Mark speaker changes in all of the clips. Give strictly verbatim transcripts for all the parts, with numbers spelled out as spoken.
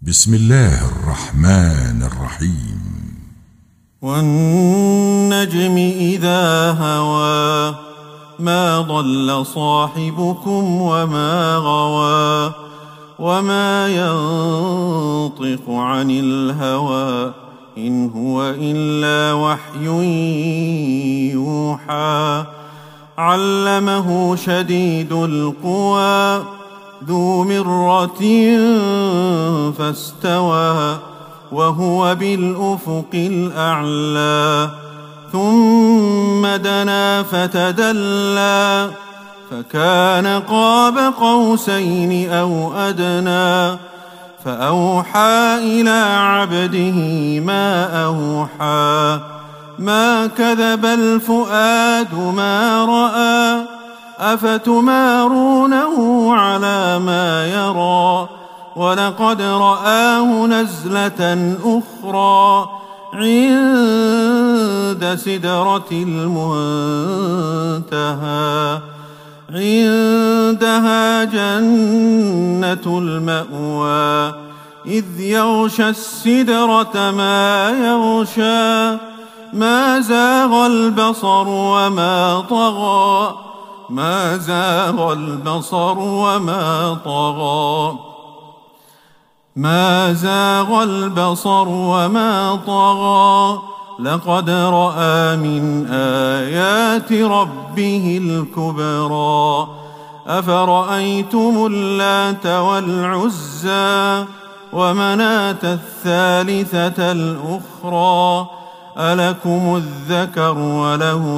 Speaker 1: بسم الله الرحمن الرحيم.
Speaker 2: والنجم إذا هوى ما ضل صاحبكم وما غوى وما ينطق عن الهوى إن هو إلا وحي يوحى علمه شديد القوى ذو مرة فاستوى وهو بالأفق الأعلى ثم دنا فتدلى فكان قاب قوسين أو أدنى فأوحى إلى عبده ما أوحى ما كذب الفؤاد ما رأى أفتمارونه على ما يرى ولقد رآه نزلة أخرى عند سدرة المنتهى عندها جنة المأوى إذ يغشى السدرة ما يغشى ما زاغ البصر وما طغى ما زاغ البصر وما طغى ما زاغ البصر وما طغى لقد رأى من آيات ربه الكبرى أفرأيتم اللات والعزى ومناة الثالثة الأخرى ألكم الذكر وله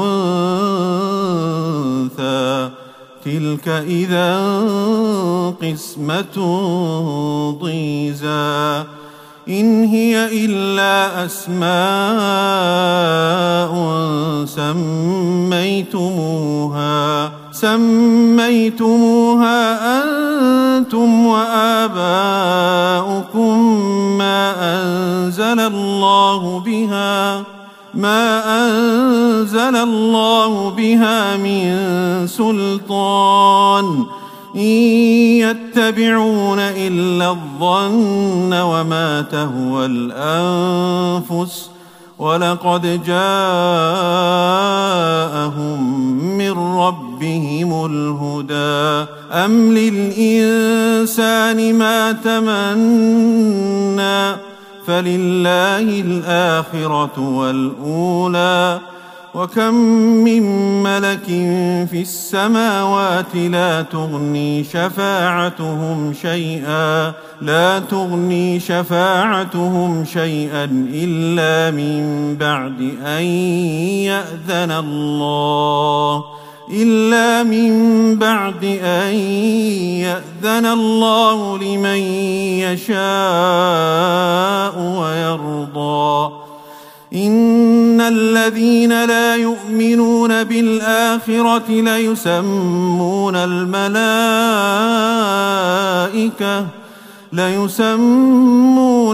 Speaker 2: الأنثى تلك إذا قسمة ضيزى إن هي إلا أسماء سميتموها سميتموها أنتم وآباؤكم ما أنزل الله بها ما أنزل الله بها من سلطان إن يتبعون إلا الظن وما تهوى الأنفس ولقد جاءهم من ربهم الهدى أم للإنسان ما تمنى فلله الآخرة والأولى وكم من ملك في السماوات لا تغني شفاعتهم شيئا لا تغني شفاعتهم شيئا إلا من بعد أن يأذن الله إلا من بعد أن يأذن الله لمن يشاء ويرضى إن الذين لا يؤمنون بالآخرة ليسمون الملائكة ليسمون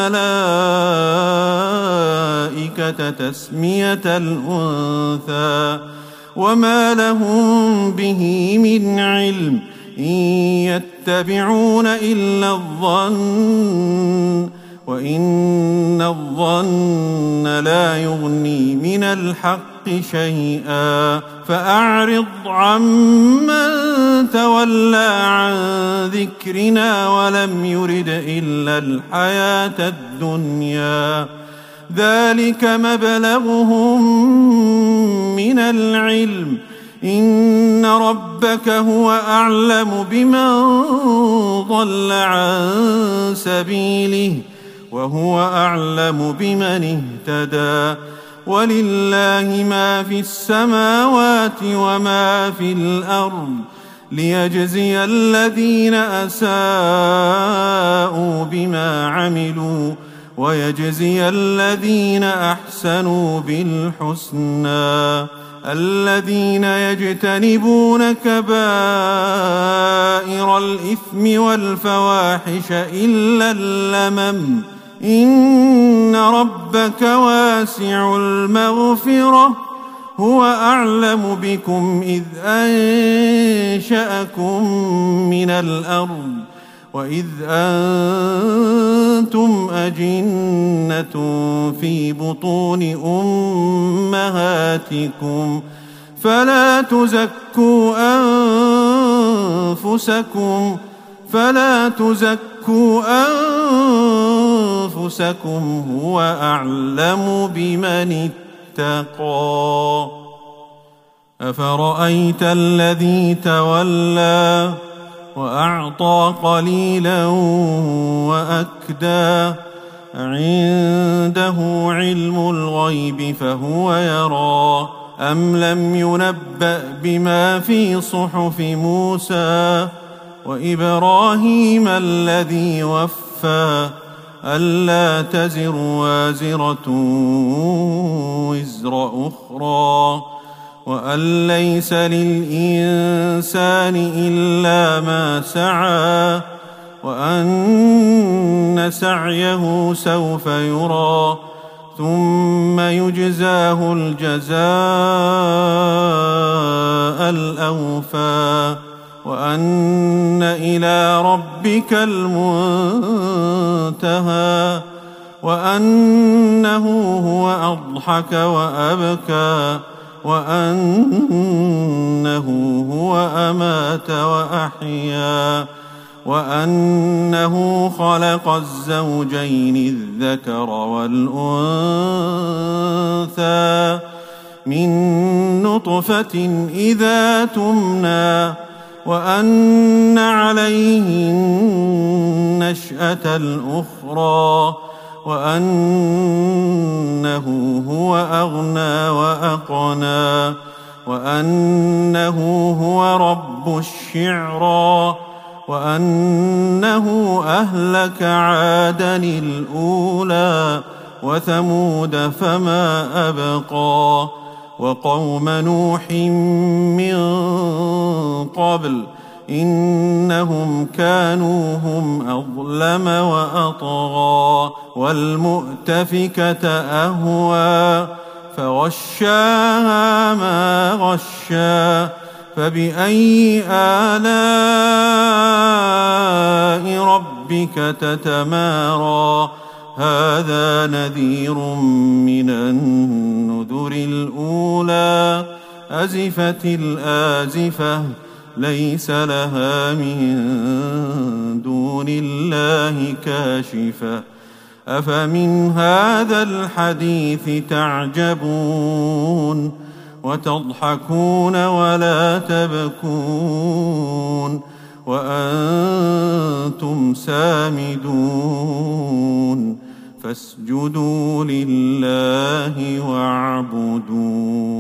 Speaker 2: الملائكة تسمية الأنثى وما لهم به من علم إن يتبعون إلا الظن وإن الظن لا يغني من الحق شيئا فأعرض عمن تولى عن ذكرنا ولم يرد إلا الحياة الدنيا ذلك مبلغهم من العلم إن ربك هو أعلم بمن ضل عن سبيله وهو أعلم بمن اهتدى ولله ما في السماوات وما في الأرض ليجزي الذين أساءوا بما عملوا ويجزي الذين أحسنوا بالحسنى الذين يجتنبون كبائر الإثم والفواحش إلا اللمم إن ربك واسع المغفرة هو أعلم بكم إذ أنشأكم من الأرض وإذ أنتم أجنة في بطون أمهاتكم فلا تزكوا أنفسكم فلا تزكوا أنفسكم هو أعلم بمن اتقى. أفرأيت الذي تولى وأعطى قليلا وأكدى عنده علم الغيب فهو يرى أم لم ينبأ بما في صحف موسى وإبراهيم الذي وفى ألا تزر وازرة وزر أخرى وأن ليس للإنسان إلا ما سعى وأن سعيه سوف يرى ثم يجزاه الجزاء الأوفى وأن إلى ربك المنتهى وأنه هو أضحك وأبكى وأنه هو أمات وأحيا وأنه خلق الزوجين الذكر والأنثى من نطفة إذا تمنى وأن عليه النشأة الأخرى وأنه هو أغنى وأقنى وأنه هو رب الشعرى وأنه أهلك عادا الأولى وثمود فما أبقى وقوم نوح من قبل إنهم كانوا هم أظلم وأطغى والمؤتفكة أهوى فغشاها ما غشا فبأي آلاء ربك تتمارى هذا نذير من النذر الأولى أزفت الآزفة ليس لها من دون الله كاشفة أفمن هذا الحديث تعجبون وتضحكون ولا تبكون وأنتم سامدون فاسجدوا لله واعبدوا.